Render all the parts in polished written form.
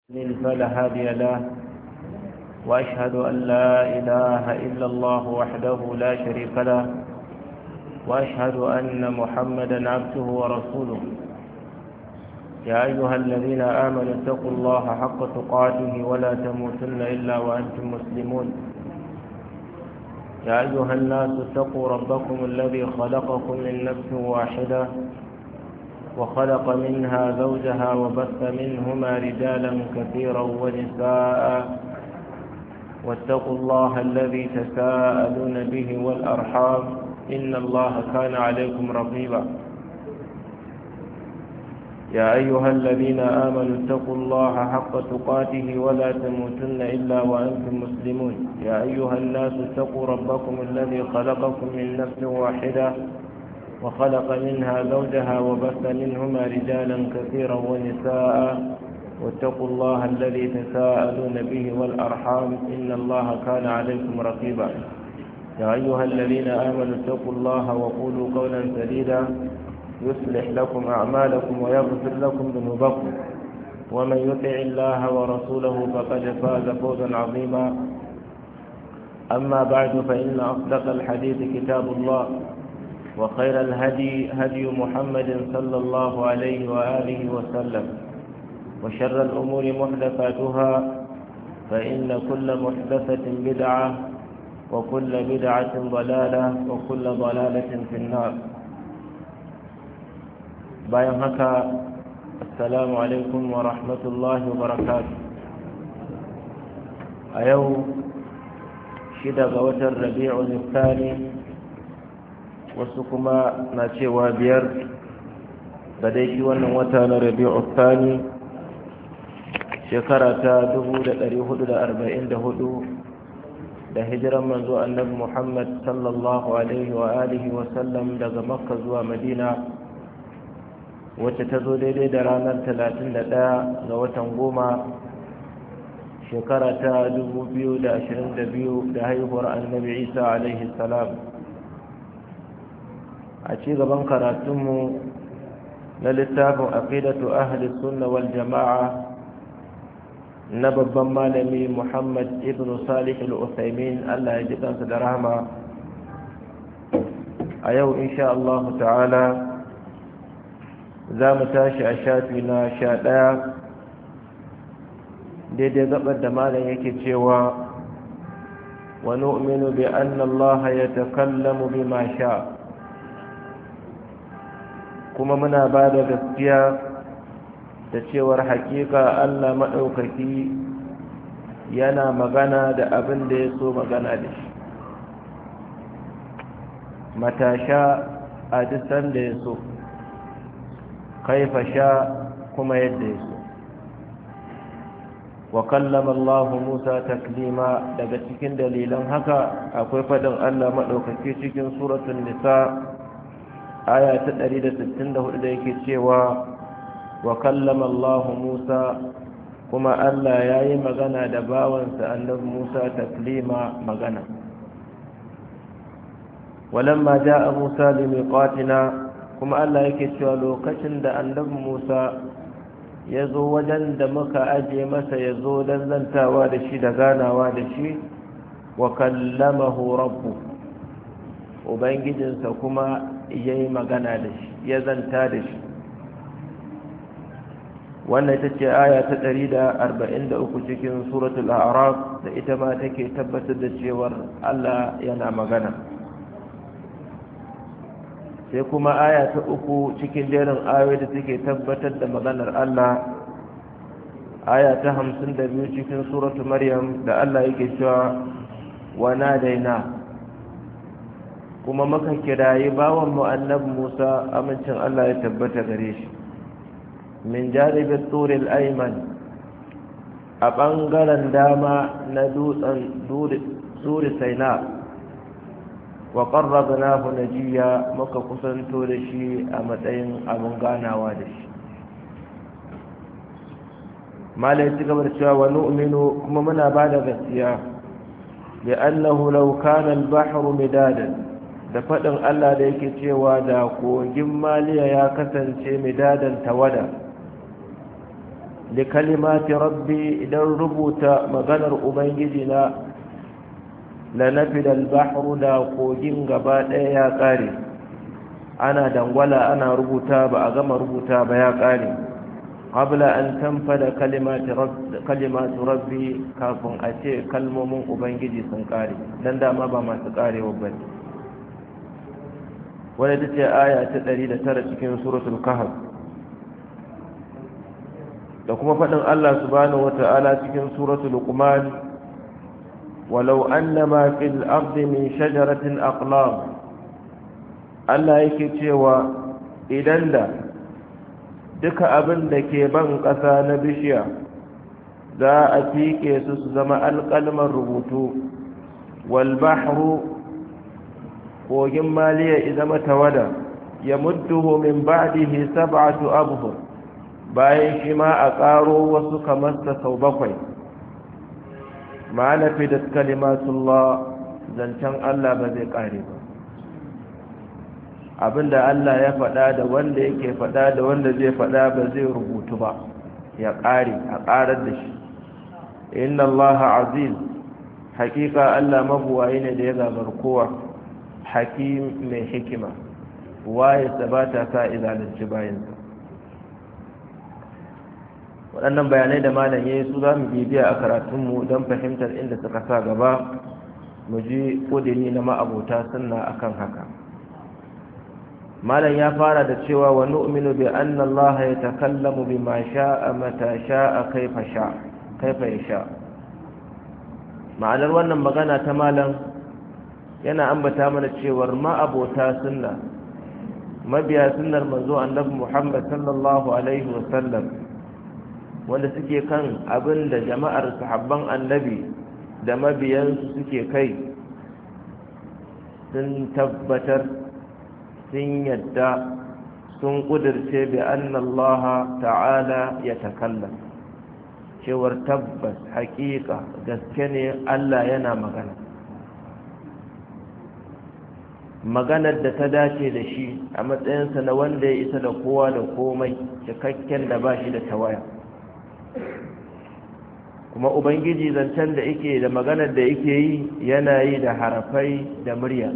فلا هادي له وأشهد أن لا إله إلا الله وحده لا شريك له وأشهد أن محمدا عبده ورسوله يا أيها الذين آمنوا اتقوا الله حق تقاته ولا تموتن إلا وأنتم مسلمون يا أيها الناس اتقوا ربكم الذي خلقكم من نفس واحدة وخلق منها زوجها وبث منهما رجالا كثيرا ونساء واتقوا الله الذي تساءلون به والأرحام إن الله كان عليكم رقيبا يا أيها الذين آمنوا اتقوا الله حق تقاته ولا تموتن إلا وأنتم مسلمون يا أيها الناس اتقوا ربكم الذي خلقكم من نفس واحدة وخلق منها زوجها وبث منهما رجالا كثيرا ونساء واتقوا الله الذي تساءلون به والأرحام إن الله كان عليكم رقيبا يا أيها الذين آمنوا اتقوا الله وقولوا قولا سديدا يصلح لكم أعمالكم ويغفر لكم ذنوبكم ومن يطع الله ورسوله فقد فاز فوزا عظيما أما بعد فإن أصدق الحديث كتاب الله وخير الهدي هدي محمد صلى الله عليه وآله وسلم وشر الأمور محدثاتها فإن كل محدثة بدعة وكل بدعة ضلالة وكل ضلالة في النار bayan haka assalamu alaikum wa rahmatullahi wa barakatuh a yau 6 ga watan rabi'ul thani wasu kuma na cewa 5 ga dai shi wannan wata na rabi'ul thani shekara ta 1444 da hijiran manzo annabi Muhammad sallallahu alaihi wa alihi wa sallam daga Makka zuwa Madina wacce ta zo daidai da ranar 31 ga watan 10 shekara ta 2022 da haihuwar annabi Isa alaihi salam a ci gaban karatunmu na littafin aqidatu ahli sunna wal jama'a na babban malami Muhammad ibn Salih al-Uthaymin Allah ya ji kansa da rahama a yau insha Allah ta'ala za mu tashi a shafi na 11 daidai gabar da malam yake cewa wa nu'minu bi anna Allah yatakallamu bima sha kuma muna ba da gaskiya da cewar hakika Allah maɗaukaki yana magana da abin da ya so magana da shi matasha a duk sanda ya so kaifa sha kuma yadda ya so wa kallama Allah Musa taklima daga cikin dalilan haka akwai fadin Allah madaukake cikin suratul nisa aya ta 164 da yake cewa wa kallama Allah Musa kuma Allah yayi magana da bawansa annabi Musa taklima magana walamma jaa Musa limiqatina kuma Allah yake cewa lokacin da annabi Musa ya zo wajen da muka aje masa ya zo don zantawa da shi da ganawa da shi wa kallamahu rabbu ubangijinsa kuma ya yi magana da shi ya zanta da shi wannan ita ce aya ta 143 cikin suratul a'raf da ita ma take tabbatar da cewar Allah yana magana sai kuma aya ta 3 cikin jerin ayoyi da take tabbatar da maganar Allah aya ta 52 cikin suratul maryam da Allah yake cewa wa nadaina kuma muka kirayi bawan mu annabi Musa amincin Allah ya tabbata gare shi min janibit turil ayman a bangaren dama na dutsen suri saina wa qarrabnahu najiya muka kusanto da shi a matsayin abun ganawa da shi malai ci gaba da cewa wa nu'minu kuma muna ba da gaskiya bi annahu law kana al-bahru midadan da fadin Allah da yake cewa da kogin maliya ya kasance midadan tawada li kalimati rabbi idan rubuta maganar ubangijina la nafida al-bahru da kogin gaba ɗaya ya ƙare. ana dangwala ana rubuta ba a gama rubuta ba ya ƙare qabla an tanfada kalimatu rabbi kafin a ce kalmomin ubangiji sun ƙare dan dama ba masu ƙarewa bane. wadda ta ce aya ta 109 cikin suratul kahf da kuma faɗin Allah subhanahu wata'ala cikin suratul luqman walau annama fil ardi min shajaratin aqlam. Allah yake cewa idan da duka abin da ke ban ƙasa na bishiya za a fiƙe su su zama alƙalman rubutu wal bahru kogin maliya izama tawada ya mudduhu min ba'dihi sab'atu abhur bayan shi ma a ƙaro wasu kamar sa sau 7 ma nafidat kalimatullah zancen Allah ba zai ƙare ba. abinda Allah ya faɗa da wanda yake faɗa da wanda zai faɗa ba zai rubutu ba ya ƙare a ƙarar da shi. inna Allah aziz haƙiƙa Allah mabuwayi ne da ya gabar kowa hakim mai hikima waye sabata ka izalanci bayansa. waɗannan bayanai da malam yayi su za mu bibiya a karatunmu don fahimtar inda suka sa gaba mu ji ƙudiri na ma'abota sunna akan haka. malam ya fara da cewa wa nu'minu bi anna Allah yatakallamu bima sha'a mata sha'a kaifa yasha. ma'anar wannan magana ta malam yana ambata mana cewar ma'abota sunna mabiya sunnar manzo annabi Muhammad sallallahu alaihi wasallam wanda suke kan abin da jama'ar sahabban annabi da mabiyansu suke kai sun tabbatar sun yadda sun kudirce bi annallaha ta'ala ya takallam cewar tabbas haƙiƙa gaske ne Allah yana magana maganar da ta dace da shi a matsayinsa na wanda ya isa da kowa da komai cikakken da ba shi da tawaya. kuma ubangiji zancen da yake da maganar da yake yi yana yi da harafai da murya.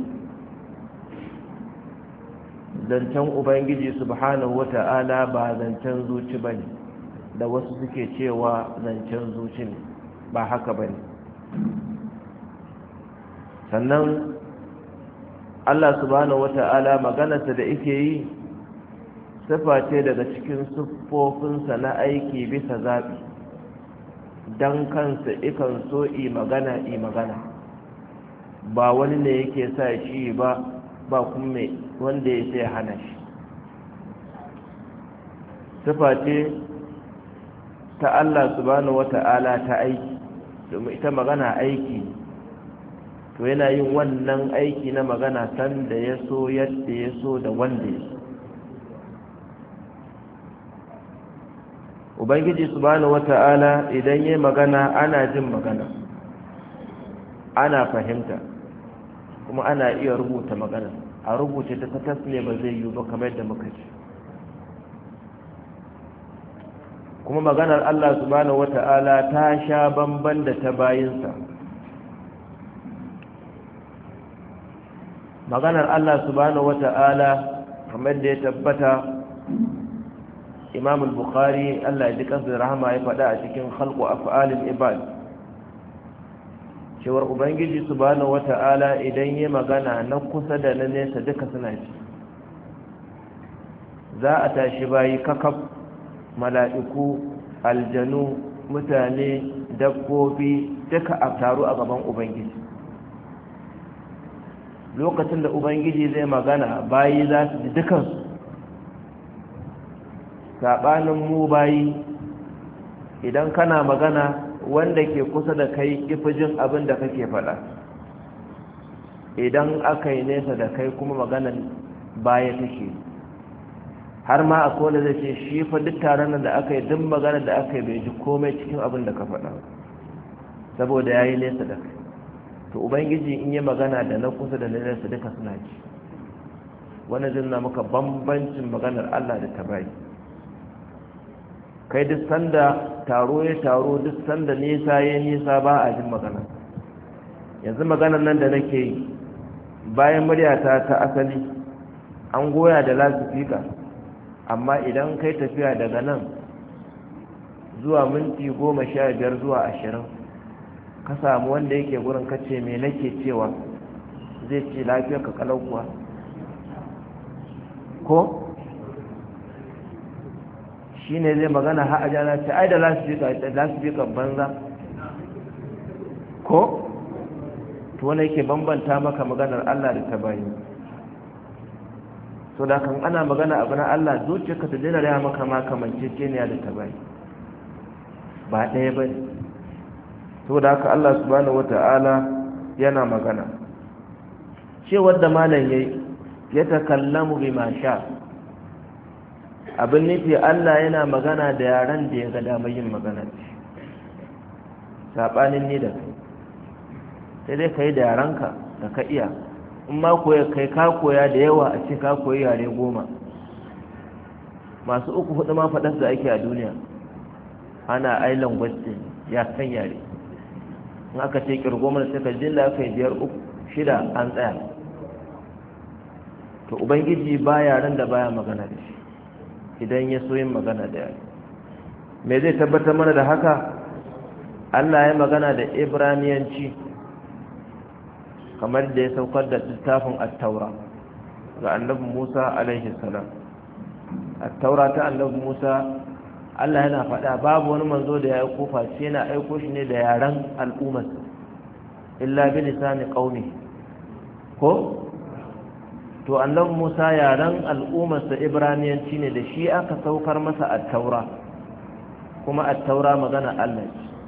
zancen ubangiji subhanahu wata'ala ba zancen zuci bane da wasu suke cewa zancen zuci ne, ba haka bane. sannan Allah subhanahu wata'ala maganarsa da yake yi sifa ce daga cikin siffofinsa na aiki bisa zaɓi dan kansa ikan so i magana ba wani ne yake sa shi ba kuma wanda ya sai hana shi. sifa ce ta Allah subhanahu wata'ala ta aiki domin ita magana aiki to yana yin wannan aiki na magana san da ya so yadda ya so da wanda ya so. ubangiji subhanahu wata'ala idan yayi magana ana jin magana, ana fahimta, kuma ana iya rubuta magana. a rubuce ta tas ne ba zai yi ba kamar yadda muka ce. kuma maganar Allah subhanahu wata'ala ta sha bamban da ta bayinsa. maganar Allah subhanahu wata'ala kamar da ya tabbata Imam al-Bukhari Allah ya ji kansa rahama ya faɗa a cikin khalqu af'alil ibad cewar ubangiji subhanahu wata'ala idan ya magana na kusa da na nesa duka suna ji. za a tashi bayi kakaf mala'iku aljanu mutane dabbobi duka a taru a gaban ubangiji. lokacin da ubangiji zai magana bayi za su ji dukansu saɓanin mu bayi idan kana magana wanda ke kusa da kai ifijin abin da kake faɗa idan aka yi nesa da kai kuma maganan baya take har ma a kowane zai ce shi fa duk taron nan da aka yi duk magana da aka yi bai ji komai cikin abin da ka faɗa saboda ya yi nesa da kai. to ubangiji in yi magana da na kusa da na nesa duka suna ji. wannan zai nuna maka bambancin maganar Allah da ta bayi. kai duk sanda taro ya taro, duk sanda nisa ya nisa ba a jin magana. Yanzu maganar nan da nake yi bayan muryata ta asali an goya da lasifika, amma idan kai tafiya daga nan zuwa minti 15 zuwa 20 ka samu wanda yake gurin kace me nake cewa, zai ce lafiyar ka kalau kuwa ko shi ne zai magana ha ajana ce ai da lasifika banza ko to wanda yake bambanta maka maganar Allah da ta bayi. So da kan ana magana abu na Allah, zuciyarka ta dina raya maka kamanceceniya da ta bayi, ba ɗaya ba ne. So da haka Allah subhanahu wata'ala yana magana cewar da malam yayi ya takallamu bima sha, abin nufi Allah yana magana da yaran da ya ga damar yin magana ce, saɓanin ni da kai sai dai ka yi da yaranka da ka iya, in ma kai ka koya da yawa a ce ka koyi yare 10, masu 3-4 ma faɗar da ake a duniya ana ailan gwajin ya san yare, in aka ce kirgo mana sai ka jilla aka yi 5-3-6 an tsaya. To ubangiji ba yaren da baya magana da shi idan ya so yin magana da yare. Me zai tabbatar mana da haka? Allah ya magana da Ibraniyanci kamar da ya saukar da littafin at-taura ga annabi Musa alaihi salam. At-taura ta annabi Musa Allah yana faɗa babu wani manzo da ya aiko face yana aiko shi ne da yaran al'ummar, illa bi lisani qaumi ko to annabi Musa yaran al'ummar sa Ibraniyanci ne, da shi aka saukar masa at-taura, kuma at-taura magana Allah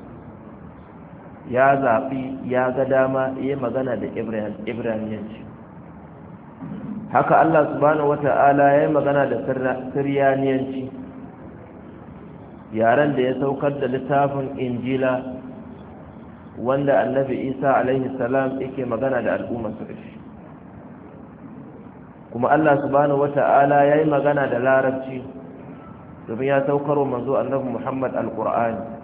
ya zaɓi ya ga dama yi magana da Ibraniyanci. Haka Allah subhanahu wata'ala ya yi magana da Siryaniyanci, yaren da ya saukar da littafin Injila wanda annabi Isa alaihi salam yake magana da al'ummar da shi. Kuma Allah subhanahu wata'ala ya yi magana da Larabci domin ya saukar wa manzo annabi Muhammad al-Qur'ani,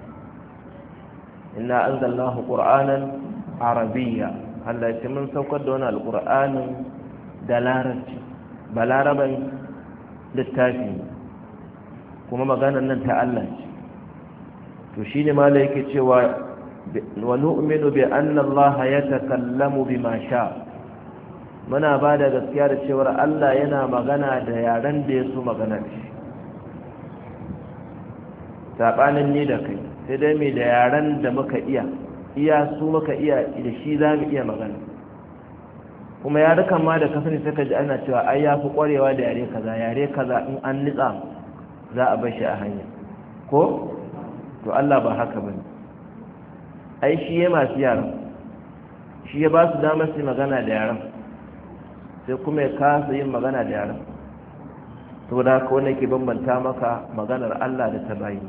inna anzalnahu qur'anan arabiyya. Allah ya ce mun saukar da wannan alqur'anin da larabci, balaraban littafi kuma maganar nan ta Allah ce. To shine malai yake cewa wa nu'minu bi anna Allah yatakallamu bima sha, muna ba da gaskiya da cewa Allah yana magana da yaran da ya so magana da shi, sabanin ni da kai sai dai mai da yaran da muka iya su muka iya da shi za mu iya magana. Kuma yarukan ma da kasani suka ji ana cewa ai ya fi ƙwarewa da yare kaza in an nitsa za a bar shi a hanya ko to Allah ba haka ba ne. Ai shi ya masu yaran, shi ya ba su damar su magana da yaran, sai kuma ya kasa yin magana da yaran. saboda haka wanda ke bambanta maka maganar Allah da ta bayi.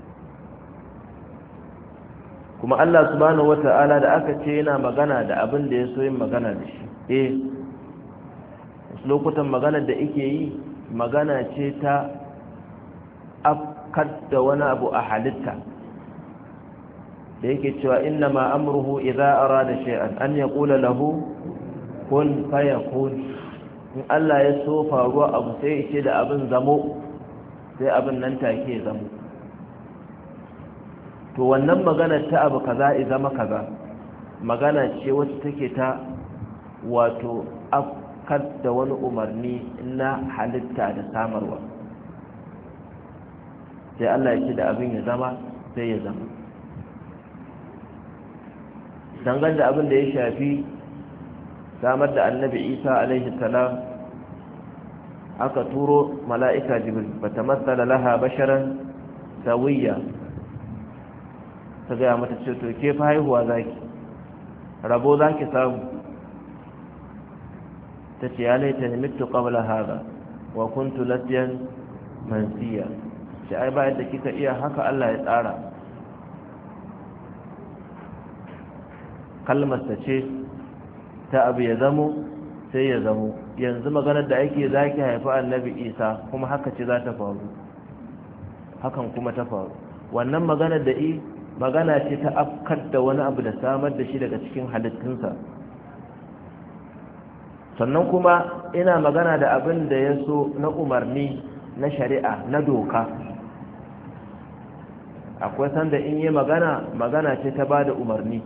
Kuma Allah subhanahu wata'ala da aka ce yana magana da abin da ya so yin magana da shi, wasu lokutan maganar da yake yi magana ce ta afkar da wani abu a halitta, da yake cewa inna ma amruhu idza arada shay'an an yaqula lahu kun fayakun. in Allah ya so faruwa abu sai ya ce da abin zamo, sai abin nan take zamo. to wannan magana ta abu kaza ya zama kaza magana ce wacce take ta wato afkar da wani umarni na halitta da samarwa, sai Allah ya ce da abin ya zama sai ya zama. dangane da abin da ya shafi samar da annabi Isa alaihi salam, aka turo mala'ika Jibril bata matsala laha basharan sawiyya, ta gaya mata ce to ke fa haihuwa zaki, rabo zaki samu. ta ce ya laita ni mitu qabla hada wa kuntu lasiyan mansiya, ce ai ba yadda kika iya, haka Allah ya tsara. kalmar ta ce ta abu ya zamo sai ya zamo. yanzu maganar da ake zaki haifi annabi Isa kuma haka ce za ta faru. hakan kuma ta faru. Wannan maganar da magana ce ta afkar da wani abu da samar da shi daga cikin halittunsa. Sannan kuma ina magana da abin da ya so na umarni na shari'a na doka. Akwai sanda in yi magana ce ta ba da umarni.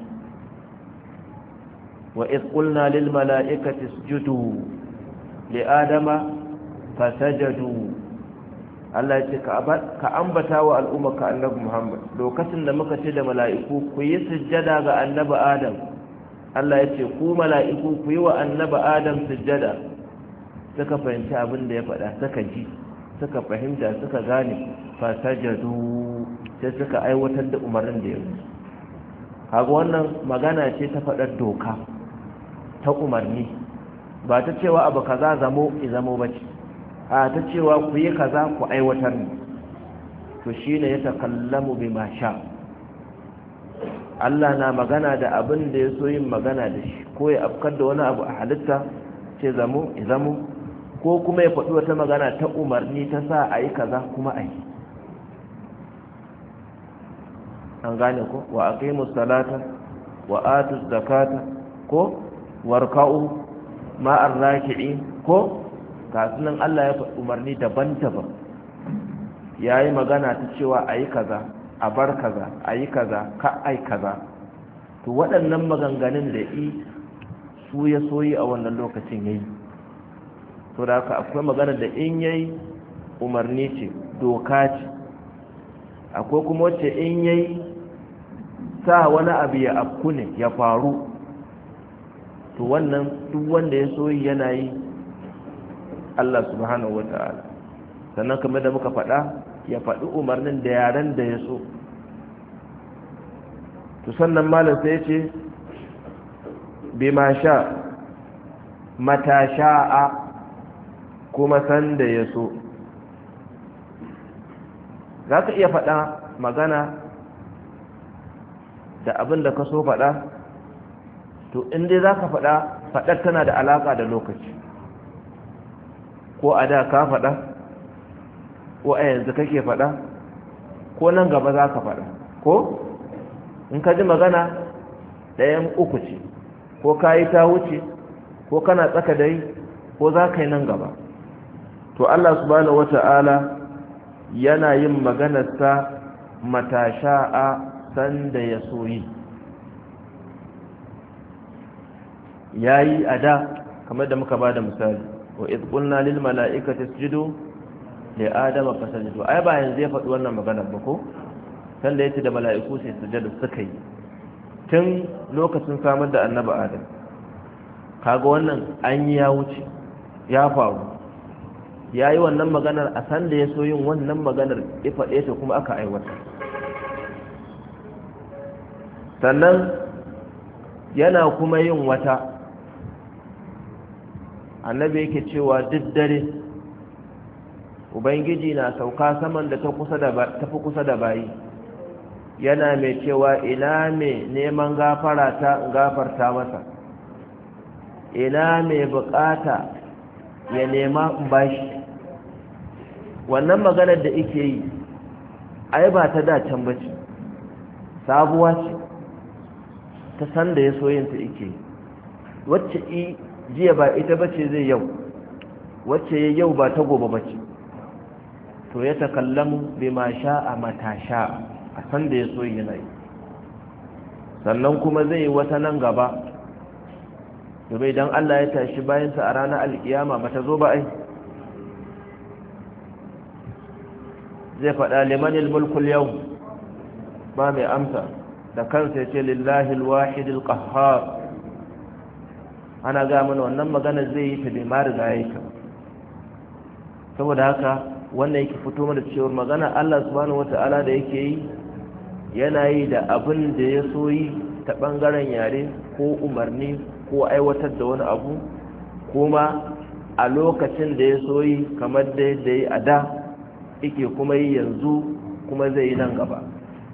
wa iz qulna lil mala'ikati isjudu li adama fasajadu. Allah ya ce ka ambata wa al'ummarka annabi Muhammad lokacin da muka ce da mala'iku ku yi sujjada ga annabi Adam. Allah ya ce ku mala'iku ku yi wa annabi Adam sujjada. Suka fahimci abin da ya faɗa, suka ji, suka fahimta, suka gane, fasajadu sai suka aiwatar da umarnin da ya yi. Kaga wannan magana ce ta faɗar doka ta umarni, ba ta cewa abu kaza zamo bace. A ta cewa ku yi kaza ku aiwatar ne. To shine ya takallamu bima sha. Allah na magana da abin da ya so yin magana da shi, ko ya afkar da wani abu a halitta ce zamo ko kuma ya faɗi wata magana ta umarni ta sa a yi kaza kuma a yi. An gane ko wa aqimus salata wa atuz zakata ko warka'u ma'ar raki'in ko kasunan Allah ya faɗi umarni daban-daban. Ya yi magana ta cewa a yi kaza, a bar kaza, a yi kaza, ka ai kaza. To waɗannan maganganun da su ya soyi a wannan lokacin ya yi. To da haka akwai magana da in ya yi umarni ce, doka ce. Akwai kuma wacce in ya yi sa wani abu ya afku ne, ya faru. To wannan duk wanda ya soyi yana yi Allah subhanahu wata'ala. Sannan kamar da muka faɗa, ya faɗi umarnin da yaren da ya so. To sannan malam sai ce bima sha, mata sha'a, kuma san da ya so. Za ka iya faɗa magana da abin da ka so faɗa, to inda za ka faɗar tana da alaƙa da lokaci. Ko a da ka faɗa, ko a yanzu kake faɗa, ko nan gaba za ka faɗa. Ko in ka ji magana ɗayan uku ce, ko ka yi ta wuce, ko kana tsaka dai, ko za ka yi nan gaba. To Allah subhanahu wata'ala yana yin maganarsa matasha'a sanda ya soyi. Ya yi a da kamar da muka ba da misali, wa iz qulna lil mala'ikati isjudu li adama fasajadu. Ai ba yanzu ya faɗi wannan maganar ba ko sanda yace da mala'iku sai sujada suka yi tun lokacin samar da annabi Adam. Kaga wannan an yi ya wuce, ya faru. Ya yi wannan maganar a sanda ya so yin wannan maganar ya faɗe ta kuma aka aiwatar. Sannan yana kuma yin wata, annabi yake cewa duk dare ubangiji na sauka saman da tafi kusa da bayi, yana mai cewa ina mai neman gafara ta gafarta masa, ina mai bukata ya nema in bashi. Wannan maganar da yake yi ai ba ta da can bace, sabuwa ce ta san da ya soyinta yake yi. Wacce jiya ba ita bace zai yau, wacce yau ba ta gobe bace. To ya takallamu bima sha'a mata sha'a, a san da ya soyi yana yi. Sannan kuma zai yi wata nan gaba, domin idan Allah ya tashi bayansa a ranar alkiyama ba ta zo ba ai. Zai faɗa limanil mulkul yau, ba mai amsa da kansa ya ce lillahi alwahidil qahhar. Ana ga mana wannan magana zai yi ta bai ma riga yayi ta. Saboda haka wannan yake fito mana cewa magana Allah subhanahu wata'ala da yake yi yana yi da abin da ya so yi ta bangaren yare ko umarni ko aiwatar da wani abu, kuma a lokacin da ya so yi kamar da yadda yi a da yake kuma yi yanzu kuma zai yi nan gaba.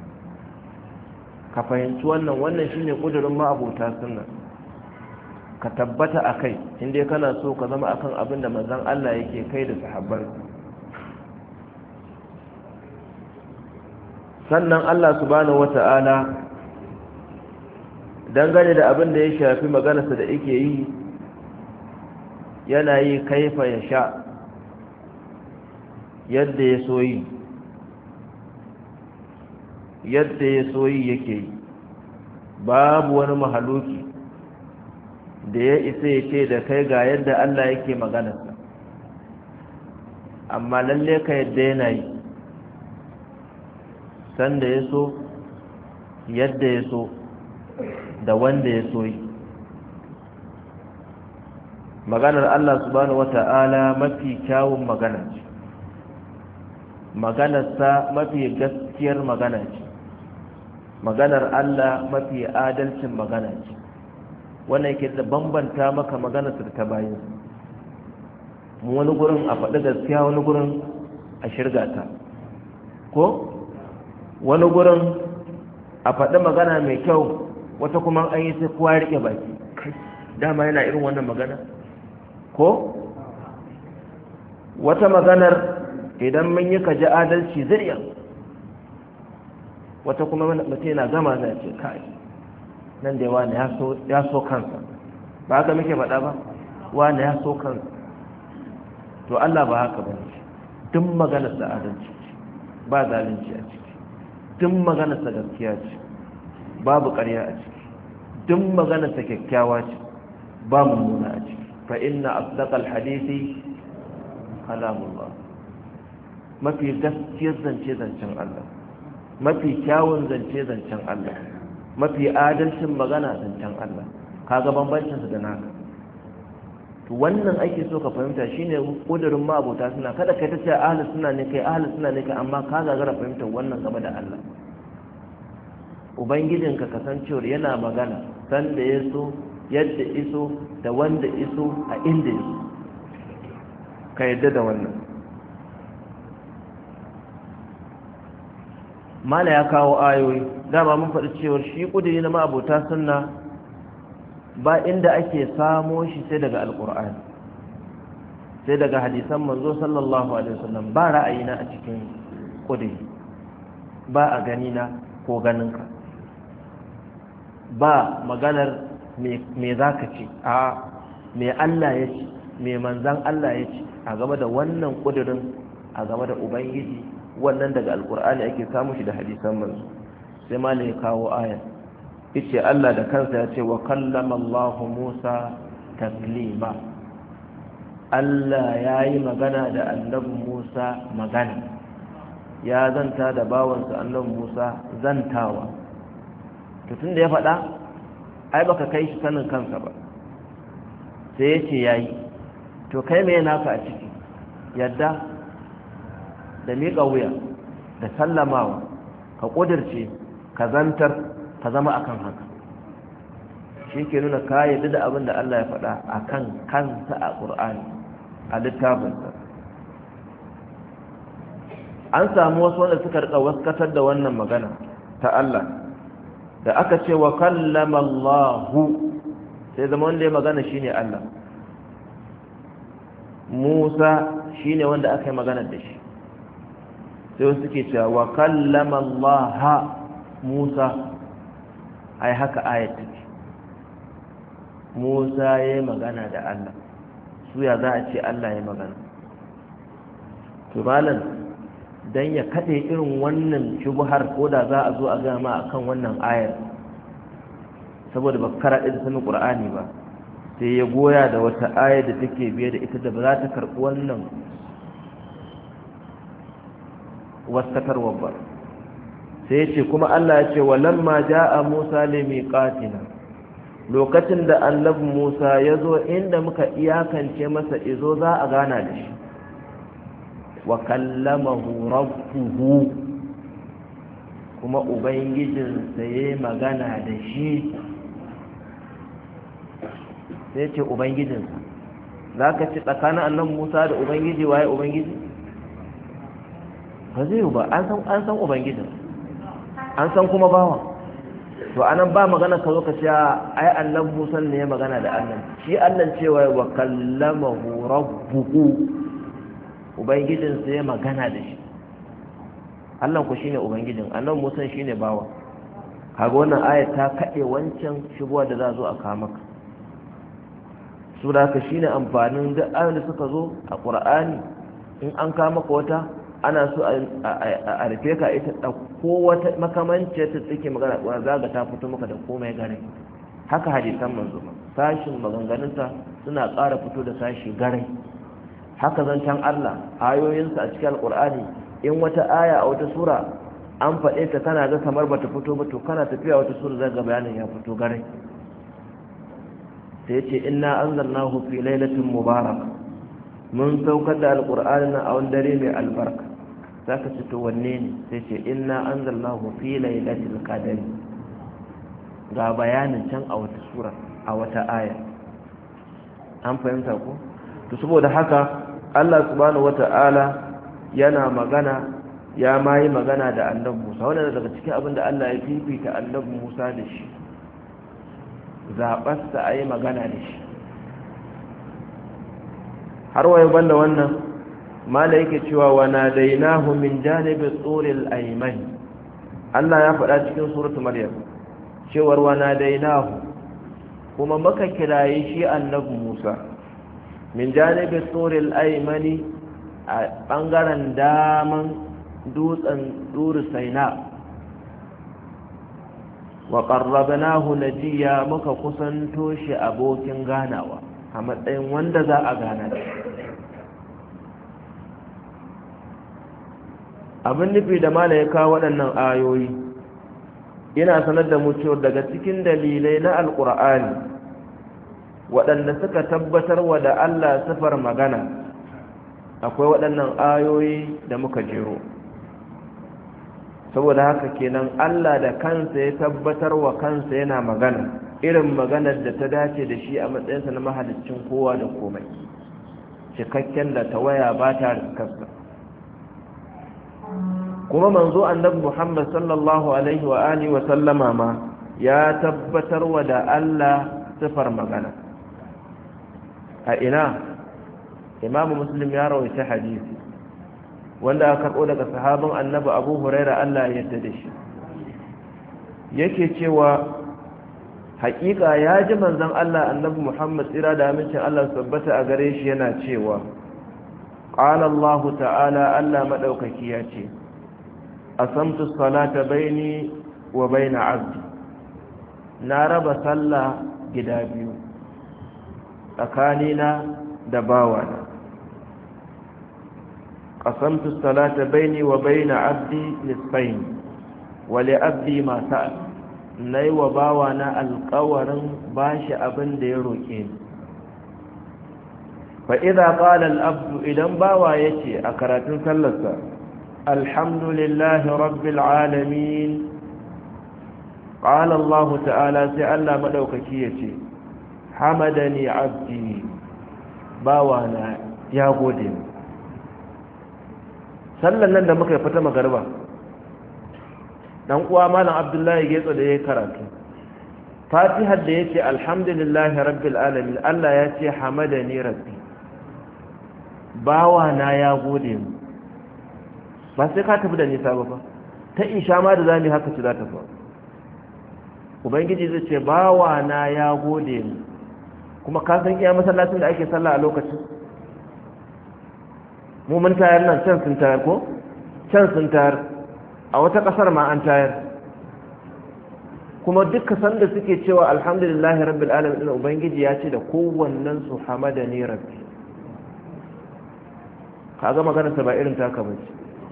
Ka fahimci wannan shine kudurin ma'abota sunna. Ka tabbata a kai inda kana so ka zama akan abin da manzon Allah yake kai da sahabban. sannan Allah subhanahu wata'ala dangane da abin da ya shafi maganarsa da yake yi yana yi kaifa ya sha yadda ya soyi yake yi babu wani mahaluki da ya isa ya ce da kai ga yadda Allah yake maganarsa, amma lalle ka yadda yana yi sanda ya so yadda ya so da wanda ya so yi. Maganar Allah subhanahu wata'ala mafi kyawun magana ce, maganarsa mafi gaskiyar magana ce, maganar Allah mafi adalcin magana ce. Wannan yake da bambanta maka maganarsa da ta bayin wani gurin a faɗi gaskiya, wani gurin a shirgata, ko wani gurin a faɗi magana mai kyau, wata kuma an yi sai kowa ya riƙe baki, dama yana irin wannan magana, ko wata maganar idan mun yi kaji adalci zuriya, wata kuma mutum yana gama zai ce kai nan da wani ya so kansa, ba haka muke faɗa ba, wani ya so kansa. To Allah ba haka ba ne, duk maganarsa adalci ce, ba zalunci a ciki, duk maganarsa gaskiya ce, babu ƙarya a ciki, duk maganarsa kyakkyawa ce, ba mummuna a ciki. Fa inna asdaqal hadisi kalamullah, mafi gaskiyar zance zancen Allah, mafi kyawun zance zancen Allah, mafi adalcin magana zancen Allah. Kaga bambancin su da naka. To wannan ake so ka fahimta shine kudurin ma'abota suna, kada kai ta ce ahlus sunna ne kai, ahlus sunna ne kai, amma ka gagara fahimtar wannan game da Allah. Ubangijinka kasancewar yana magana sanda ya so, yadda iso, da wanda iso, a inda iso, ka yadda da wannan. Mala ya kawo ayoyi, dama mun faɗi cewar shi kudiri na ma'abota sunna ba inda ake samo shi sai daga alkur'ani, sai daga hadisan manzo sallallahu alaihi wasallam. ba ra'ayina a cikin kudiri, ba a ganina ko ganinka, ba maganar me za ka ce, a me Allah ya ce, me manzan Allah ya ce a game da wannan kudirin, a game da ubangiji. Wannan daga alkur'ani ake samu shi da hadisan manzo. Sai ma ne kawo aya, yace Allah da kansa ya ce wa kallama Allah Musa taklima, Allah ya yi magana da annabi Musa magana, ya zanta da bawansa annabi Musa zantawa. To tun da ya faɗa, ai baka kai shi sanin kansa ba, sai ya ce ya yi. To kai mai naka a ciki? Yadda da miƙa wuya da sallamawa, ka ƙudirce, ka zantar, ka zama akan haka. Shi ke nuna ka yadda da abin da Allah ya faɗa a kan kansa a ƙur'ani, a littafinsa. An samu wasu wanda suka riƙa waskatar da wannan magana ta Allah, da aka ce wa kallama Allahu, sai zama wanda ya magana shine Allah, Musa shine wanda aka yi magana da shi. Sai wasu suke cewa wa kallama Allah Musa, ai haka ayat take, Musa ya yi magana da Allah, su ya za a ce Allah ya magana? To malam, dan ya kaɗe irin wannan shubuhar, ko da za a zo a gama akan wannan ayar, saboda ba karaɗe da sanin ƙur'ani ba, sai ya goya da wata ayar da take biye da ita da ba za ta karɓi wannan waskatarwar ba. Sai ya ce kuma Allah ya ce walamma ja'a Musa limiqatina, lokacin da annabi Musa ya zo inda muka iyakance masa izo za a gana da shi, wa kallamahu rabbuhu, kuma ubangijinsa ya magana da shi. Sai ce ubangijinsa, za ka ci tsakanin annabi Musa da ubangiji waye ubangiji? Ba zai yi ba, an san ubangijin, an san kuma bawa. To anan ba magana ka zo ka ce ai annabi Musa ne ya magana da Allah, shi Allah cewa wa kallamahu rabbuhu, ubangijinsa ya magana da shi. Allah ku shine ubangijin, annabi Musa shine bawa. kaga wannan ayat ta kade wancan shubuwa da za zo a kawo maka. su da haka shine amfanin duk ayoyin da suka zo a Qur'ani, in an kawo maka wata ana so a rufe ka ita ɗauko wata makamancin ta take magana ƙura zaga ta fito maka da komai gare. haka hadisan manzo sashin maganganunsa suna ƙara fito da sashi gare. haka zancen Allah ayoyinsa a cikin alƙur'ani, in wata aya a wata sura an faɗe ta kana ga kamar bata fito ba, to kana tafiya wata sura zai ga bayanin ya fito gare. sai ce inna anzalnahu fi lailatin mubarak, mun saukar da alƙur'ani na a wani dare mai albarka. zaka ce to wanne ne? sai ce inna anzalnahu fi lailatul qadr. ga bayanin can a wata sura a wata aya. an fahimta ko? to saboda haka Allah subhanahu wata'ala yana magana, ya mayi magana da annabi Musa. wannan daga cikin abin da Allah ya fifita annabi Musa da shi, zaɓarsa a yi magana da shi. har waye banda wannan mala yake cewa wa nadainahu min janibi tsuril ayman. Allah ya faɗa cikin suratul maryam cewar wa nadainahu, kuma muka kiraye shi annabi Musa min janibi tsuril aymani, a bangaren daman dutsen Dur Saina. wa qarrabnahu najiya, muka kusanto shi abokin ganawa a matsayin wanda za a gana da shi. abin nufi da mala ya kawo waɗannan ayoyi, ina sanar da mu cewa daga cikin dalilai na alƙur'ani waɗanda suka tabbatar wa da Allah sifar magana, akwai waɗannan ayoyi da muka jero. saboda haka kenan Allah da kansa ya tabbatar wa kansa yana magana, irin maganar da ta dace da shi a matsayinsa na mahaliccin kowa da komai, cikakken da tawaya ba ta riskarsa. kuma manzo annabi Muhammad sallallahu alaihi wa alihi wa sallama ma ya tabbatar wa da Allah sifar magana. a ina? Imam Muslim ya rawaita hadisi wanda aka karɓo daga sahabin annabi Abu Huraira, Allah ya yarda da shi, yake cewa haƙiƙa ya ji manzon Allah annabi Muhammad tsira da amincin Allah tabbata a gare shi yana cewa qala Allah ta'ala, Allah madaukaki ya ce asamtu salata baini wa baina abdi, na raba sallah gida biyu tsakanina da bawana. qasamtu salata baini wa baina abdi nisfain wa li abdi ma sa'al, nayi wa bawana alƙawarin bashi abin da ya roke ni. fa idza qala al-abdu, idan bawa yace a karatun sallarsa alhamdulillahi rabbil alamin, qala Allah ta'ala, sai Allah madaukaki yace hamadani abdi, bawana ya gode ni. sallan nan da muka yi fata magarba, dan uwa malam Abdullahi Getso da yayi karatu, Fatihar da yace alhamdulillahi rabbil alamin, Allah ya ce hamadani rabbi, bawana ya gode mu. ba sai ka tafi da nisa ba, ta isha ma da zamu haka ci za ta fa. ubangiji zai ce bawana ya gode mu. kuma ka san iya masallacin da ake sallah a lokacin, mu mun tayar nan, can sun tayar ko can sun tayar, a wata kasar ma an tayar. kuma duka sanda suke cewa alhamdulillahi rabbil alamin din, ubangiji ya ce da kowannen su hamadani rabbi. kaga maganar ta ba irin taka bace,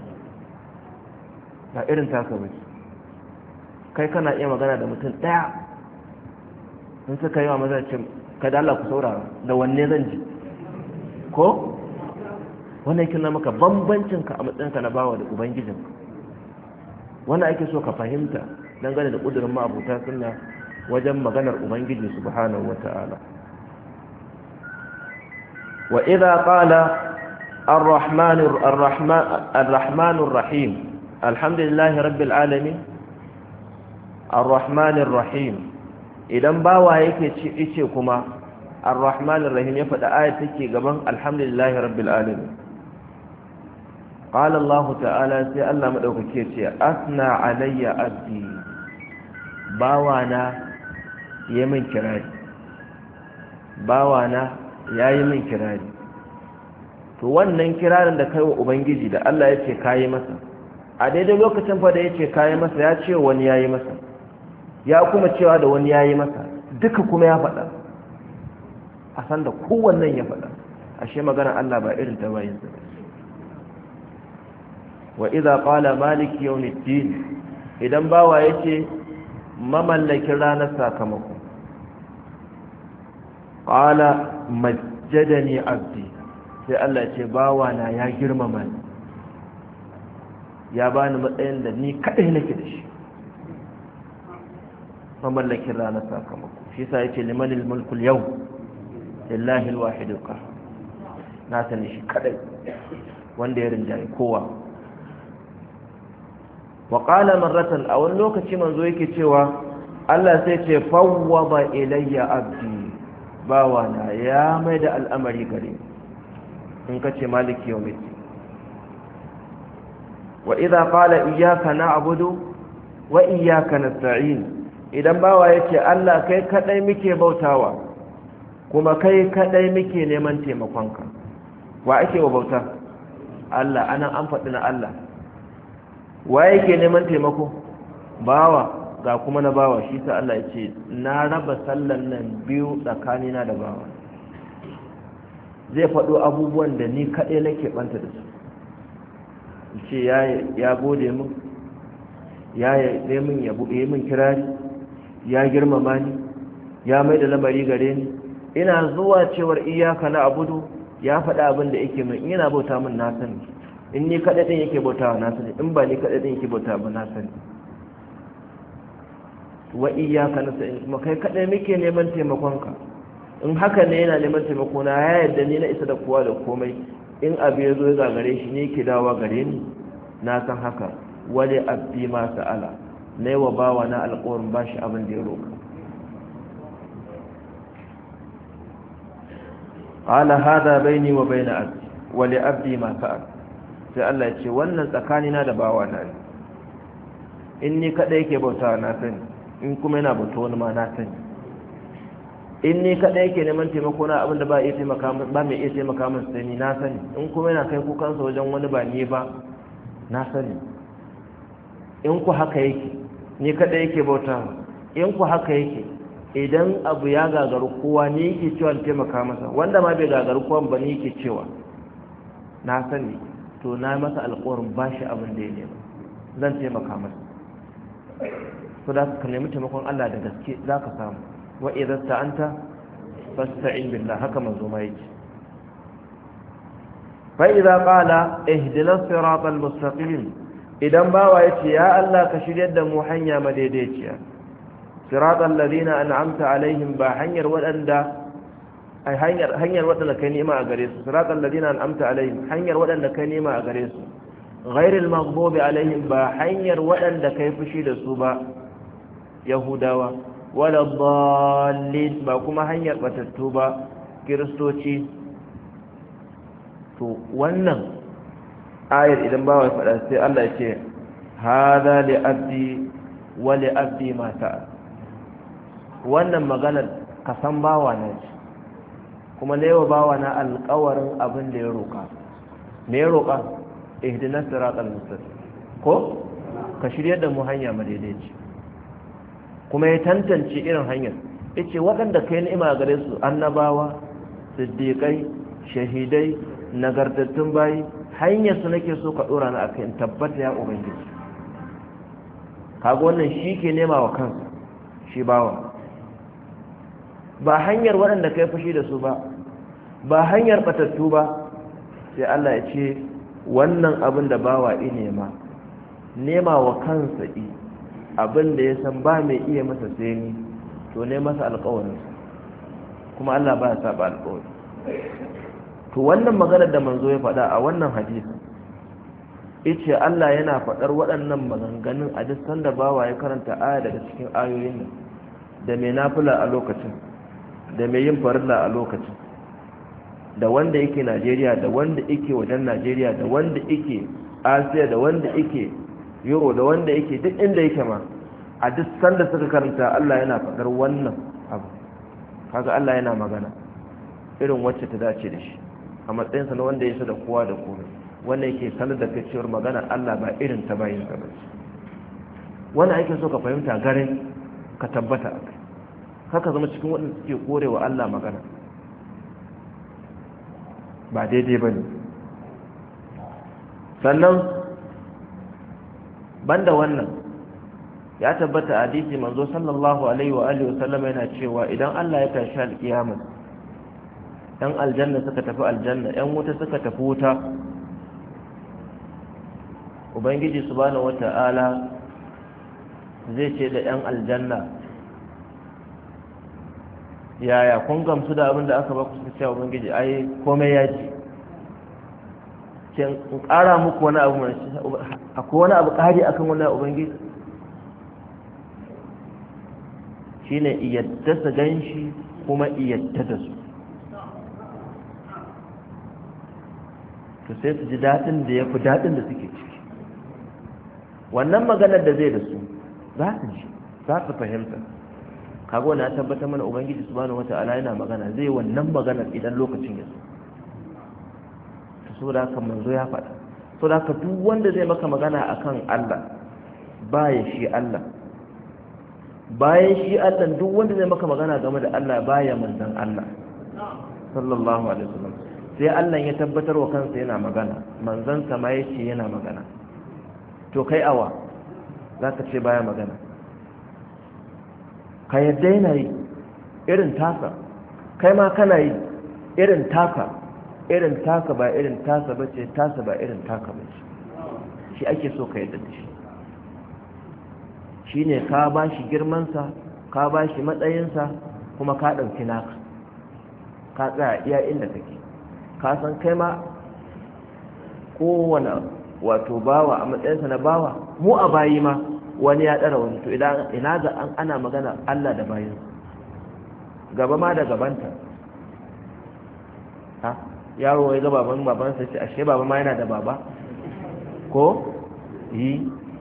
ba irin taka bace. kai kana iya magana da mutum daya, in suka yi wa mazacin kada Allah ku saurara, da wanne zan ji ko? wannan yake na maka bambancinka a matsayinka na bawa da ubangijin. wannan ake so ka fahimta dangane da ƙudurin ma'abuta sunna wajen maganar ubangiji subhanahu wata'ala. wa idza qala ar-rahmanur rahim, alhamdulillahi rabbil alamin, ar-rahmanir rahim, idan bawa yake ce kuma ar-rahmanir rahim, ya faɗa ayat take gaban alhamdulillahi rabbil alamin. qala Allah ta'ala sai Allah madaukake ce asna alayya abdi, bawana yayi min kirari, bawana yayi min kirari. To wannan kirarin da kai wa ubangiji da Allah ya ce kayi masa, a daidai lokacin fa da ya ce kayi masa ya ce wani yayi masa, ya kuma cewa da wani yayi masa, duka kuma ya faɗa a san da kowannen ya faɗa. ashe magana Allah ba irin ta bayin sa. Wa idza qala maliki yawmiddin, idan bawa yace mamallakin ranar sakamako, qala majjadani abdi, sai Allah ya ce bawa na ya girmama ni, ya bani matsayin da ni kadai nake da shi, mamallakin ranar sakamako. shi yasa yace limanil mulkul yau, lillahi alwahid alqahhar, na sani shi kadai wanda ya rinjaye kowa. wa qala marratan, a wani lokaci manzo yake cewa Allah sai ce fawwada ilayya abdi, bawa na ya mai da al'amari gare in kace maliki yawmiddin. wa idza qala iyyaka na'budu wa iyyaka nasta'in, idan bawa yace Allah kai kadai muke bautawa kuma kai kadai muke neman taimakonka. wa ake wa bauta? Allah. anan an faɗi na Allah. wa yake neman taimako? bawa. ga kuma na bawa. shi sa Allah yace na raba sallan nan biyu tsakanina da bawa. zai faɗo abubuwan da ni kadai nake banta da su, ce ya gode min, ya yi min yabo, ya min kirari, ya girmama ni, ya mai da lamari gare ni. ina zuwa cewar iyaka na abudu, ya faɗa abin da yake min. yana bauta min na sani, in ni kaɗai ɗin yake bauta na sani, in ba ni kaɗai ɗin yake bauta ba na sani. wa iyaka na sa'in, kuma kai kaɗai muke neman taimakonka. in haka ne yana neman taimako na, ya yarda ni na isa da kowa da komai. in abu ya zo ya gagare shi ne ke dawa gare ni, na san haka. wale abdi ma sa'ala, na yi wa bawa na alƙawarin ba shi abin da ya roƙa. ala hada baini wa baina abdi wale abdi ma sa'ala, sai Allah ya ce wannan tsakanina da bawa na ne. in ni kaɗai yake bauta na sani, in kuma yana bauta wani ma na sani. in ni kaɗai yake neman taimako na abinda ba mai iya taimaka min sai ni na sani. in kuma yana kai kukansa wajen wani ba ni ba na sani. in ku haka yake ni kaɗai yake bauta, in ku haka yake idan abu ya gagaru kowa ni yake cewa taimaka masa, wanda ma bai gagaru kowa ba ni yake cewa na sani. to na masa alƙawarin ba shi abin da ya nema, zan taimaka masa. to da ka nemi taimakon Allah da gaske za ka samu. wa idza sta'anta fasta'in billah, haka manzo ma yake. fa idza qala ihdinas siratal mustaqim, idan bawa yace ya Allah ka shiryar da mu hanya madaidaiciya. siratal ladina an'amta alaihim, ba hanyar wadanda hanyar wadanda kai ni'ima a gare su. siratal ladina an'amta alaihim, hanyar wadanda kai ni'ima a gare su. ghairil maghdubi alaihim, ba hanyar wadanda kai fushi da su ba, yahudawa. wala dallin, ba kuma hanyar batattu ba, kiristoci. to wannan ayar idan ba wai faɗa sai Allah ya ce hada li abdi wa li abdi ma ta'a. wannan maganar ka san bawa na ce, kuma ne wa bawa na alƙawarin abin da ya roƙa. me ya roƙa? ihdinas siratal mustaqim, ko ka shirye da mu hanya madaidaici. kuma ya tantance irin hanyar, yace waɗanda kai ni'ima gare su, annabawa, siddiqai, shahidai, nagartattun bayi, hanyar su nake so ka dora na akai, in tabbata ya ubangiji. kaga wannan shi ke nema wa kansa, shi bawa. ba hanyar waɗanda kai fushi da su ba, ba hanyar batattu ba. sai Allah ya ce wannan abin da bawa nema wa kansa abin da ya san ba mai iya masa sai ni, to ne masa alƙawarinsa, kuma Allah ba ya saba alƙawari. to wannan maganar da manzo ya faɗa a wannan hadisi, yace Allah yana faɗar waɗannan maganganun a duk sanda bawa ya karanta aya daga cikin ayoyin nan, da mai nafila a lokacin, da mai yin farilla a lokacin, da wanda yake Najeriya, da wanda yake wajen Najeriya, da wanda yake Asiya da wanda yake Euro da wanda yake duk inda yake ma a duk sanda suka karanta Allah yana faɗar wannan abu, kaga Allah yana magana irin wacce ta dace da shi a matsayinsa na wanda ya sa da kowa da komai, wanda yake sanar da kai cewar magana Allah ba irin ta bayin sa ba. Wannan ake so ka fahimta gare ka tabbata a kai, haka zama cikin waɗanda suke korewa Allah magana, ba daidai ba ne. Sannan banda wannan ya tabbata a hadisi manzo sallallahu alaihi wa alihi wasallam yana cewa idan Allah ya tashi alkiyama, ɗan aljanna suka tafi aljanna, ɗan wuta suka tafi wuta, ubangiji subhanahu wata'ala zai ce da ɗan aljanna, yaya kun gamsu da abin da aka ba ku? Suka ce ubangiji ai komai ya ce, in ƙara muku wani abu mai akwai wani abu ƙari akan wani ubangiji? shine iyadda su gan shi kuma iyadda da su, to sai su ji daɗin da ya fi daɗin da suke ciki. Wannan maganar da zai da su za su ji, za su fahimta. kaga wani ya tabbatar mana ubangiji subhanahu wata'ala yana magana, zai wannan maganar idan lokacin ya zo. Saboda haka manzo ya faɗa, saboda haka duk wanda zai maka magana akan Allah baya shi Allah, bayan shi Allah duk wanda zai maka magana game da Allah baya manzon Allah sallallahu alaihi wasallam. Sai Allah ya tabbatar wa kansa yana magana, manzon sa ma yace yana magana, to kai awa zaka ce baya magana? ka yadda yana yi irin taka, kai ma kana yi irin taka, irin taka ba irin tasa bace, tasa ba irin taka bace. Shi ake so ka yadda da shi, shine ka ba shi girmansa, ka ba shi matsayinsa, kuma ka ɗauki naka, ka tsaya iya inda kake, ka san kai ma kowane wato bawa a matsayinsa na bawa, mu a bayi ma wani ya ɗara wani, to ina ga ana magana Allah da bayin gaba ma da gabanta. Ha yaro ya ga babansa ce ashe baba ma yana da baba ko yi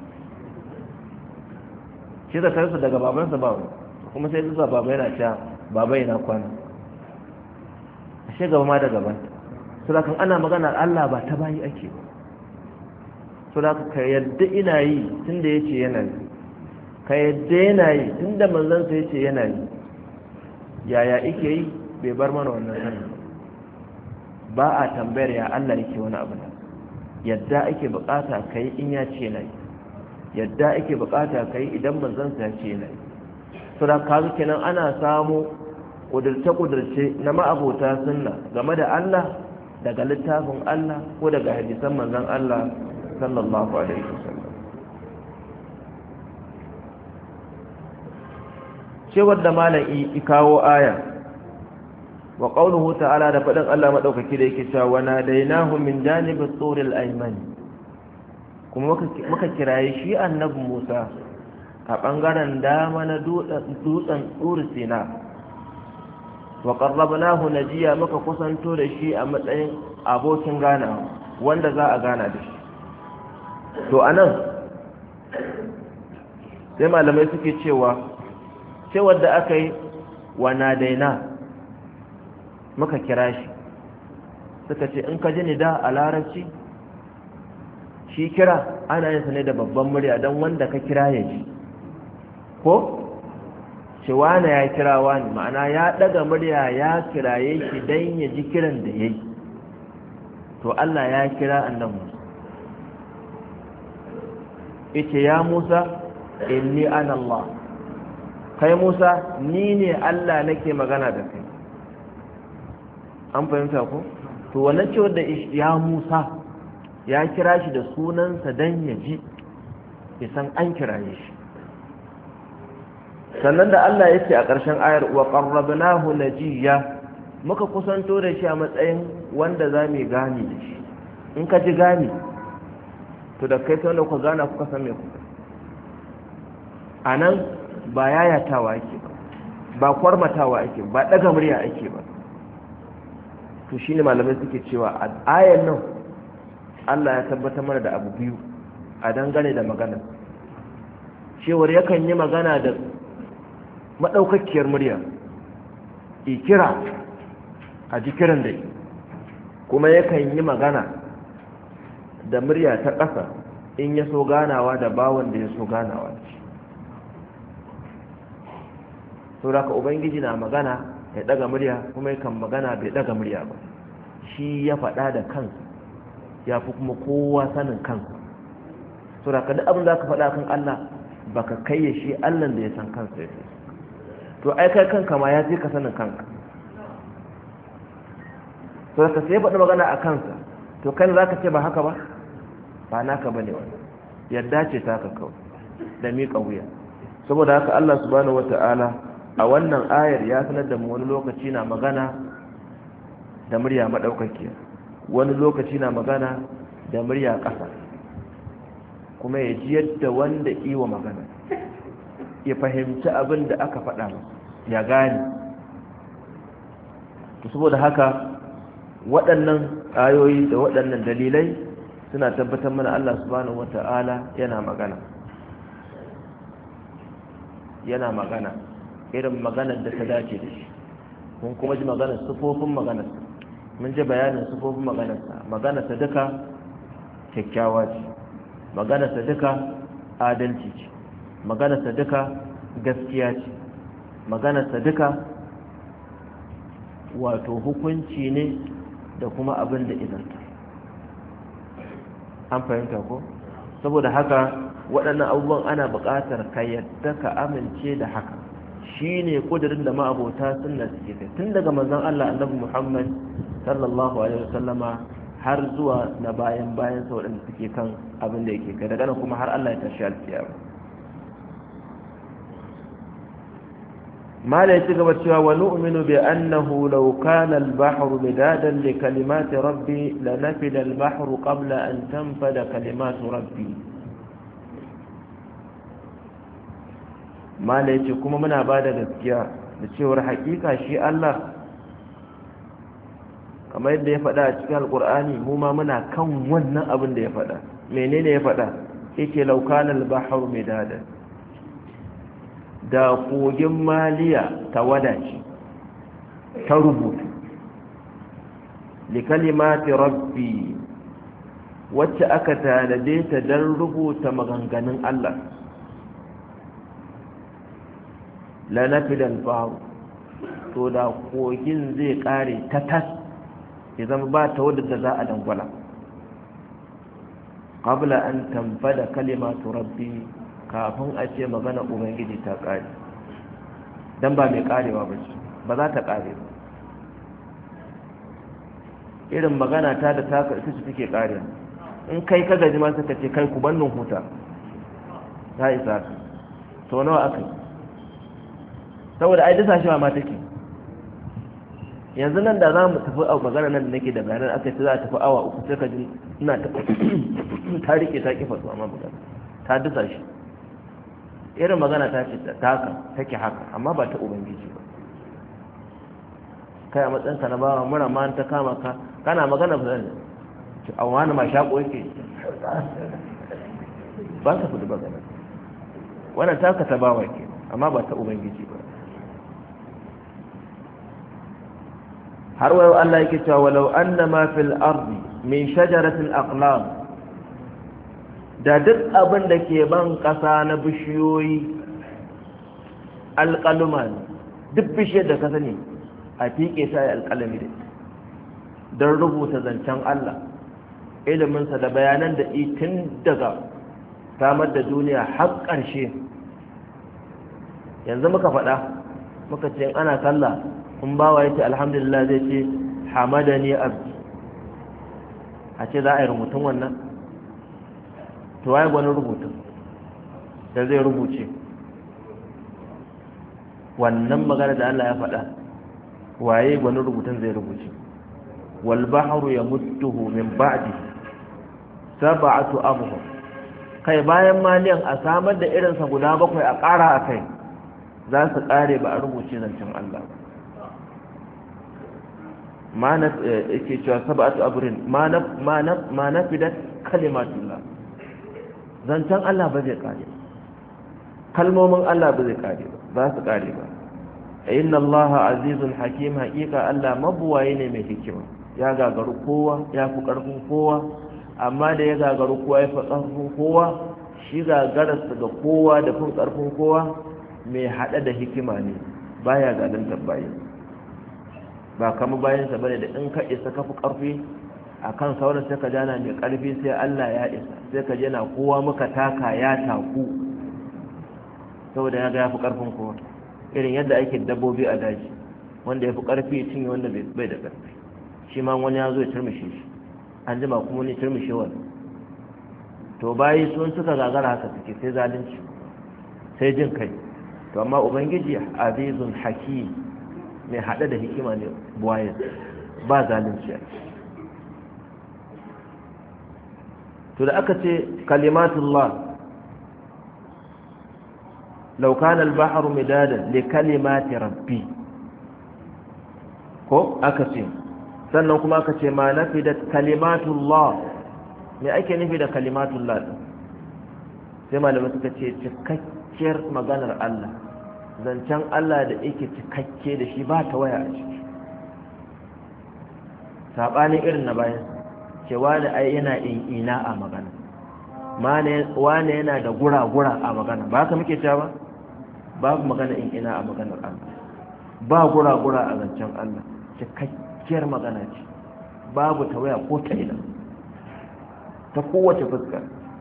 shi da kansa daga babansa ba wani, kuma sai zuwa baba yana cewa baba yana kwana, ashe gaba ma da gabanta. Sulakan ana magana Allah ba ta bayi ake ba. Sulaka ka yadda ina yi tun da ya ce yana yi, ka yadda yana yi tun da manzansa ya ce yana yi. Yaya ike yi bai bar mana wannan sanin ba a tambayar ya Allah yake wani abu da yadda ake bukata ka yi in ya ce yana yi, yadda ake bukata ka yi idan manzansa ya ce yana yi. Sulaka kenan ana samu kudurce-kudurce na ma'abota sunna game da Allah daga littafin Allah ko daga hadisan manzon Allah sallallahu alaihi wasallam. cewar da malam i kawo aya wa qawluhu ta'ala da fadin Allah madaukaki da yake cewa wa nadainahu min janibit turil ayman, kuma muka kiraye shi annabi Musa a bangaren dama na dutsen Tur Sina, wa qarrabnahu najiya, muka kusanto da shi a matsayin abokin gana wanda za a gana da shi. To anan sai malamai suke cewa da aka yi wa nadaina muka kira shi, suka ce in ka ji nida a larabci shi kira ana yin sa ne da babban murya don wanda ka kira ya ji, ko cewa na ya kira wani, ma'ana ya daga murya ya kiraye shi don ya ji kiran da ya yi. To Allah ya kira annabi yace ya Musa inni ana Allah, kai Musa ni ne Allah nake magana da kai. An fahimta ko? To wannan cewa da ya Musa ya kira shi da sunansa dan ya ji ya san an kiraye shi. Sannan da Allah ya ce a ƙarshen ayar wa qarrabnahu najiya, muka kusanto da shi a matsayin wanda za mu gane da shi. In ka ji gane to da kai sai ku gana kuka san me kuka. Anan ba yayatawa ake ba kwarmatawa ake ba daga murya ake ba. To shine malamai suke cewa a ayan nan Allah ya tabbatar mana da abu biyu a dangane da magana cewar yakan yi magana da maɗaukakiyar murya ikira a jikiran da kuma yakan yi magana da murya ta ƙasa in ya so ganawa da bawan da ya so ganawa sau da ka ubangiji na magana ya ɗaga murya kuma yakan magana bai ɗaga murya ba shi ya faɗa da kansa ya fi kuma kowa sanin kansa sau da ka duk abin da ka faɗa kan Allah baka kai shi Allah da ya san kansa ya to ai kai kanka ma ya fi ka sanin kanka to ka sai faɗi magana a kansa to kai za ka ce ba haka ba ba naka bane wannan yadda ce ta ka kawai da miƙa wuya saboda haka Allah subhanahu wata'ala a wannan ayar ya sanar da mu wani lokaci na magana da murya madaukakiya wani lokaci na magana da murya ƙasa kuma ya ji yadda wanda iwa magana ya fahimci abin da aka faɗa ya gane to saboda haka waɗannan ayoyi da waɗannan dalilai suna tabbatar mana Allah subhanahu wata'ala yana magana irin maganar da ta dace da shi mun kuma ji maganar sufofin maganar mun ji bayanin sufofin maganarsa duka kyakkyawa ce maganarsa duka adalci ce maganarsa duka gaskiya ce maganarsa duka wato hukunci ne da kuma abin da izanta an fahimta ko saboda haka waɗannan abubuwan ana buƙatar ka yadda ka amince da haka shine kudirin da ma'abota sunna suke kai tun daga manzon Allah annabi Muhammad sallallahu alaihi wasallama har zuwa na bayan sa waɗanda suke kan abin da yake kai daga nan kuma har Allah ya tashi alkiyama ما لا يتقبل سوى ونؤمن بأنه لو كان البحر مدادا لكلمات ربي لنفد البحر قبل أن تنفد كلمات ربي ما لا يتقبل من عبادة الذكية لتشور حقيقة شيء الله كما يبدأ يفعل أشكال القرآن مما منا كم ونا أبن يفعل منين يفعل إيكي لو كان البحر مدادا da kogin maliya ta wadace ta rubutu li kalimati rabbi wacce aka tanade ta don rubuta maganganun Allah la nafidan faru to da kogin zai kare ta tas ya zama ba ta wadda za a dangwala qabla an tanfada kalimatu rabbi kafin a ce magana ubangiji ta kare don ba mai karewa ba ce ba za ta kare ba irin magana ta da ta ita ce take kare in kai ka gaji ma suka ce kai ku bannin huta ta isa sau nawa aka yi saboda ai dasa shi ma take yanzu nan da za mu tafi a magana nan da nake da bayanan aka ce za a tafi awa uku sai ka ji ina ta rike ta kifa su amma magana ta dasa shi irin magana ta ce taka take haka amma ba ta ubangiji ba kai a matsayinka na bawa mura ma ta kama ka kana magana ba zai a wani ma shaƙo yake ba ka fi magana wannan taka ta bawa ke amma ba ta ubangiji ba har wayo Allah yake cewa walau annama fil ardi min shajaratil aqlam da duk abin da ke ban ƙasa na bishiyoyi alƙaluma ne duk bishiyar da ka sani a fiƙe ta yi alƙalami da don rubuta zancen Allah iliminsa da bayanan da tun daga samar da duniya har ƙarshe yanzu muka faɗa muka ce ana sallah in bawa ya ce alhamdulillah zai ce hamadani abdi a ce za a yi rubutun wannan to waye gwanin rubutun da zai rubuce wannan magana da Allah ya faɗa waye gwanin rubutun zai rubuce wal bahru yamudduhu min ba'di sab'atu abhur kai bayan maliyan a samar da irinsa guda bakwai a ƙara a kai za su ƙare ba a rubuce zancen Allah ba yake cewa sab'atu abrin ma nafidat kalimatullah. Zancen Allah ba zai kare, kalmomin Allah ba zai kare ba su kare ba. Inna Allah azizun hakim, haƙiƙa Allah mabuwaye ne mai hikima, ya gagaru kowa, ya fi ƙarfin kowa, amma da ya gagaru kowa ya fi ƙarfin kowa, shi gagararsa ga kowa da fin ƙarfin kowa mai haɗe da hikima ne, baya zaluntar bayan, ba kama bayansa bane da in ka isa ka fi ƙarfi a kan sauran sai ka jana mai ƙarfi sai Allah ya isa, sai ka jana kowa muka taka ya taku saboda ya ga ya fi ƙarfin kowa. Irin yadda ake dabbobi a daji, wanda ya fi ƙarfi ya cinye wanda bai da ƙarfi, shi ma wani ya zo ya turmushe shi, an jima kuma ne turmushe wani. To bayi sun suka gagara haka suke, sai zalunci sai jin kai. To amma ubangiji azizun hakim, mai haɗe da hikima ne, buwaye ba zalunci a ciki. To da aka ce kalimatullah, law kana al-bahru midadan li kalimati rabbi, ko aka ce, sannan kuma aka ce ma nafidat kalimatullah. Me ake nufi da kalimatullah? sai malamai suka ce cikakkiyar maganar Allah, zancen Allah da yake cikakke da shi ba ta waya a ciki, saɓanin irin na bayan cewa da ai yana ina a magana, wane yana da gura-gura a magana, ba ka muke cewa babu magana ina a maganar Allah, ba gura-gura a zancen Allah, cikakkiyar magana ce, babu ta waya ko ta ina, ta kowace fuska.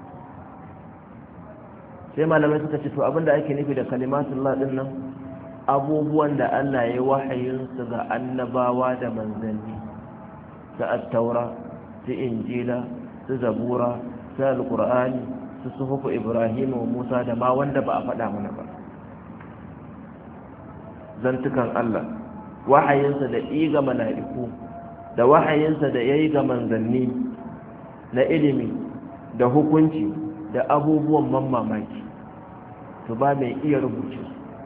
Sai malamai suka ce to abinda ake nufi da kalimatullah din nan, abubuwan da Allah ya yi wahayinsu ga annabawa da manzanni, su at-taura, su injila, su zabura, su alqur'ani, su suhufu ibrahim wa musa da ma wanda ba a faɗa mana ba. Zantukan Allah, wahayinsa da ga mala'iku, da wahayinsa da yayi ga manzanni na ilimi da hukunci da abubuwan mamaki, to ba mai iya rubuce.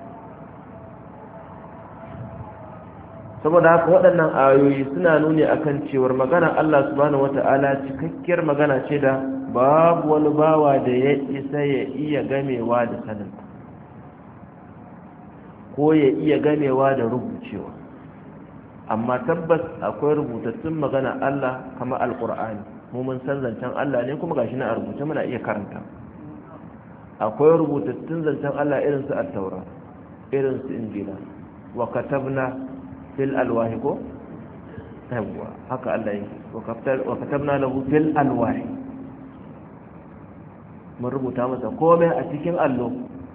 Saboda haka waɗannan ayoyi suna nuni akan cewar magana Allah subhanahu wata'ala cikakkiyar magana ce da babu wani bawa da ya isa ya iya gamewa da sanin ko ya iya gamewa da rubucewa. Amma tabbas akwai rubutattun magana Allah kamar alƙur'ani, mu mun san zancen Allah ne kuma gashi na a rubuce muna iya karanta. Akwai rubutattun zancen Allah irin su at-taura, irin su injila, wa katabna fil alwahi, ko yawwa haka Allah yake, wa katabna lahu fil alwahi, mun rubuta masa komai a cikin allo.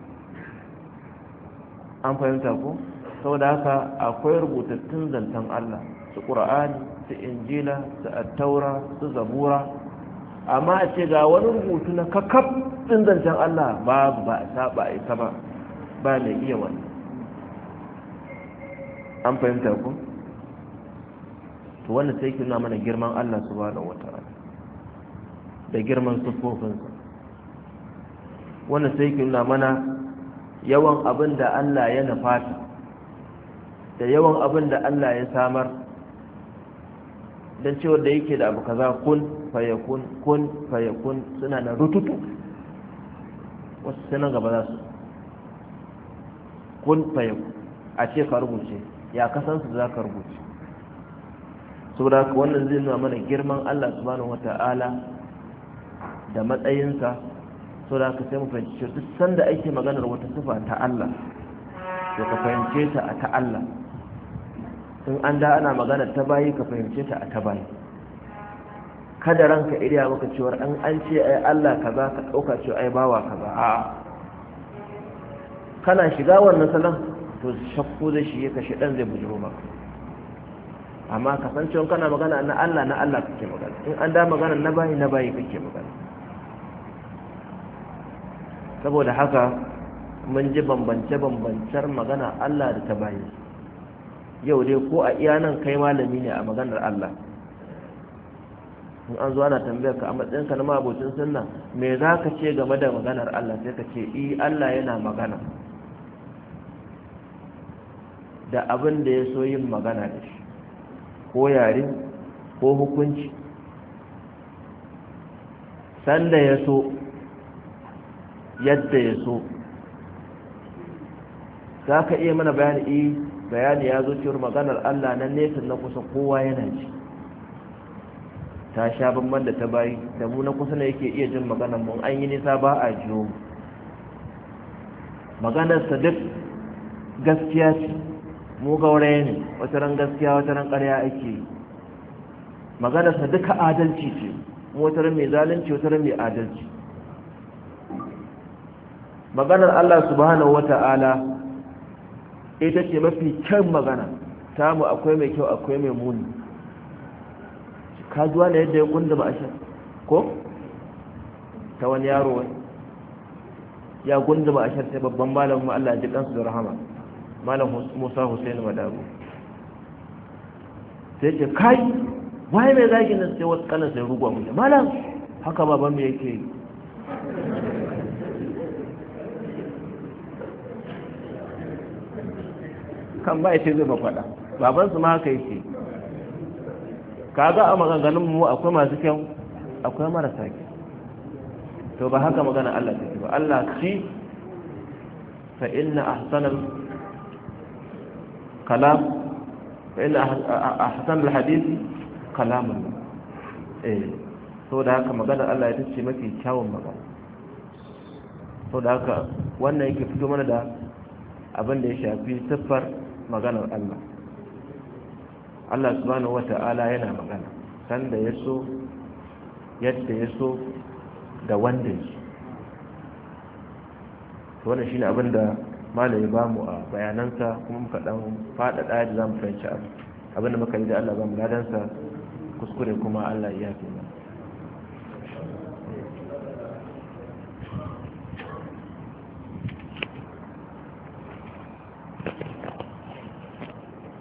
An fahimta ko? Saboda haka akwai rubutattun zancen Allah, su qur'ani, su injila, su at-taura, su zabura. Amma a ce ga wani rubutu na kakaf din zancen Allah babu, ba a saba ita ba mai iya wani. An fahimta ku? To wannan sai kina mana girman Allah subhanahu wataala da girman sufofinsa. Wannan sai kina mana yawan abin da Allah ya nufata da yawan abin da Allah ya samar, don cewa da yake da abu kaza kun fayakun suna na rututu, wasu sanan gaba za su kun fayakun a ce ka rubuce, ya kasansu za ka rubuce. saboda haka wannan zai nuna mana girman Allah subhanahu wata'ala da matsayinsa. saboda haka sai mu fahimci duk sanda ake maganar wata sifa ta Allah, to ka fahimce ta a ta Allah. in an da ana magana ta bayi, ka fahimce ta a ta bayi. kada ranka iriya maka cewar an ce ai Allah kaza ka dauka cewa ai bawa kaza. a'a, kana shiga wannan salon to shakku zai shige ka, shedan zai bujuro maka. amma ka san cewa kana magana na Allah kake magana, in an da magana na bayi kake magana. saboda haka mun ji bambance-bambancen magana Allah da ta bayi. yau dai ko a iya nan kai malami ne a maganar Allah, in an zo ana tambayar ka a matsayinka na mabocin sunna, me za ka ce game da maganar Allah? sai ka ce Allah yana magana da abin da ya so yin magana da shi, ko yare ko hukunci sanda ya so yadda ya so. za ka iya mana bayani ya zo cewar maganar Allah nan nesa na kusa kowa yana ji, ta sha bamban da ta bayi da mu na kusa ne yake iya jin maganar mu, an yi nisa ba a jiyo mu. maganarsa duk gaskiya ce, mu gauraye ne, wata ran gaskiya wata ran ƙarya ake yi. maganarsa duka adalci ce, mu wata ran mai zalunci wata ran mai adalci. maganar Allah subhanahu wata'ala ita ce mafi kyan magana, tamu akwai mai kyau akwai mai muni. kajuwa ne yadda ya kunda ba a sha ko ta wani yaro wani ya gunda ba a sha sai babban malamin Allah ji kansu da rahama, malam Musa Hussein Madabu, sai ce kai waye mai zagin nan, sai wasu kanan sai rugwa mu malam haka baban mu yake yi. kan ba ya ce zai ba faɗa babansu ma haka yake. kaga a maganganun mu akwai masu kyau akwai marasa kyau, to ba haka magana Allah take ba. Allah ci fa inna ahsanal kalam fa inna ahsanal hadith kalamullah. saboda haka maganar Allah ita ce mafi kyawun magana. saboda haka wannan yake fito mana da abin da ya shafi siffar maganar Allah. Allah subhanahu wata'ala yana magana sanda ya so yadda ya so da wanda ya so. wannan shine abin da malami ba mu a bayanansa, kuma muka dan faɗaɗa da za mu fahimci abin da muka yi da Allah ba mu ladansa, kuskure kuma Allah ya yafe mana.